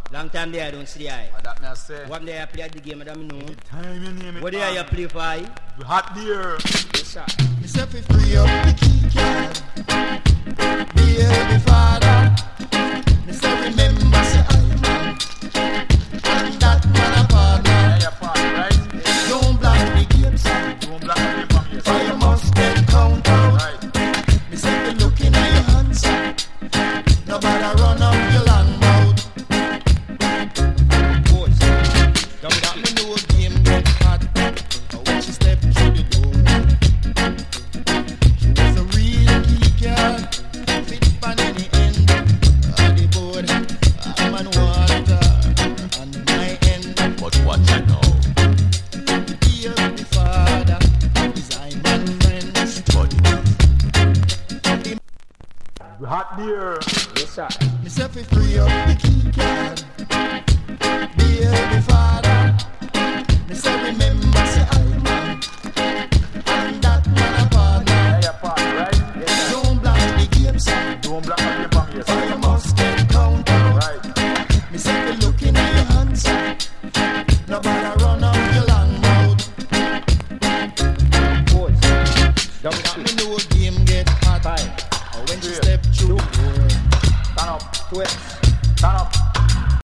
Long time there I don't see the eye. That me I say. What day I play at the game, I don't know. Time you name it. What day you play for I? Hot dear. Yes, sir. Myself if free up the key card. Dear Father, Mr. Remember say I man. And that man a partner. Yeah, your partner, right? Don't block the game, son. Don't block the game from here. Or you must get count out. Right. Myself be looking at your hands, son. Nobody run up your long mouth. Boys. Don't got me no game get hot. But when she step through the door, she was a real key girl. Fit on any end of the board. I'm on water on my end. But what you know? Dear the Father, is I my friend. Hot dear. Yes, sir. Myself if free up the key card. Dear the Father, myself remember say I man. And that man a partner. Yeah, your partner, right? Yes, sir. Don't block the game, son. Don't block the game from here. Or you must get count out. Right. Myself be looking at your hands. Nobody run up your long mouth. Boys. Don't Got me see. no game get hot. Five. Or when she Yeah. step through the door. Stand up. 12.